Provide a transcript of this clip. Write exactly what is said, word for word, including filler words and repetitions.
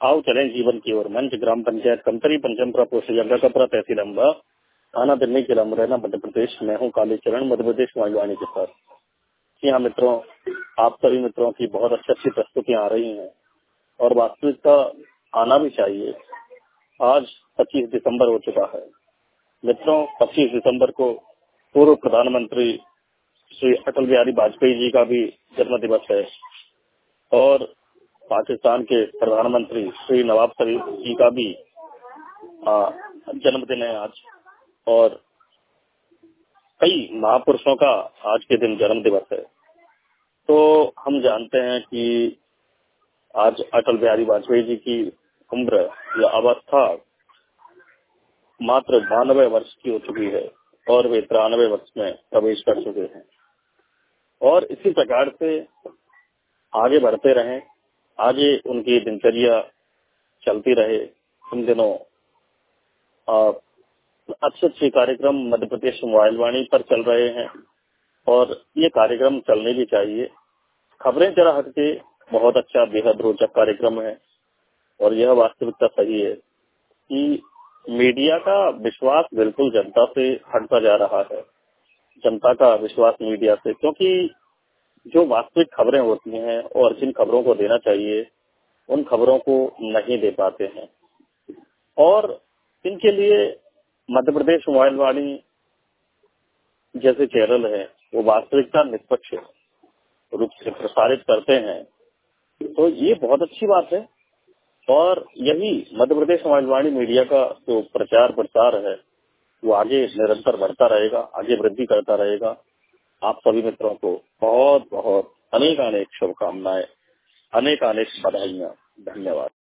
आओ चलें जीवन की ओर। मंच ग्राम पंचायत कमतरी पंचमपुरा पोस्ट जगह तहसील अम्बा थाना दिल्ली जिला मुरैना मध्य प्रदेश। मैं हूँ कालीचरण मध्य प्रदेश वाणी के साथ। जी हाँ मित्रों, आप सभी मित्रों की बहुत अच्छी अच्छी प्रस्तुतियाँ आ रही हैं और वास्तविकता आना भी चाहिए। आज पच्चीस दिसंबर हो चुका है मित्रों। पच्चीस दिसंबर को पूर्व प्रधानमंत्री श्री अटल बिहारी वाजपेयी जी का भी जन्म दिवस है और पाकिस्तान के प्रधानमंत्री श्री नवाब शरीफ जी का भी जन्मदिन है आज। और कई महापुरुषों का आज के दिन जन्म दिवस है। तो हम जानते हैं कि आज अटल बिहारी वाजपेयी जी की उम्र या अवस्था मात्र बानवे वर्ष की हो चुकी है और वे तिरानवे वर्ष में प्रवेश कर चुके हैं। और इसी प्रकार से आगे बढ़ते रहें, आगे उनकी दिनचर्या चलती रहे। इन दिनों अच्छे अच्छे कार्यक्रम मध्य प्रदेश मोबाइल वाणी पर चल रहे हैं और ये कार्यक्रम चलने भी चाहिए। खबरें जरा हटके बहुत अच्छा बेहद रोचक कार्यक्रम है और यह वास्तविकता सही है कि मीडिया का विश्वास बिल्कुल जनता से हटता जा रहा है। जनता का विश्वास मीडिया से, क्योंकि जो वास्तविक खबरें होती हैं और जिन खबरों को देना चाहिए उन खबरों को नहीं दे पाते हैं। और इनके लिए मध्य प्रदेश मोबाइल वाणी जैसे चैनल है वो वास्तविकता निष्पक्ष रूप से प्रसारित करते हैं, तो ये बहुत अच्छी बात है। और यही मध्य प्रदेश मोबाइल वाणी मीडिया का जो प्रचार प्रसार है वो आगे निरंतर बढ़ता रहेगा, आगे वृद्धि करता रहेगा। आप सभी मित्रों को बहुत बहुत अनेक अनेक शुभकामनाएं, अनेक अनेक बधाइयां। धन्यवाद।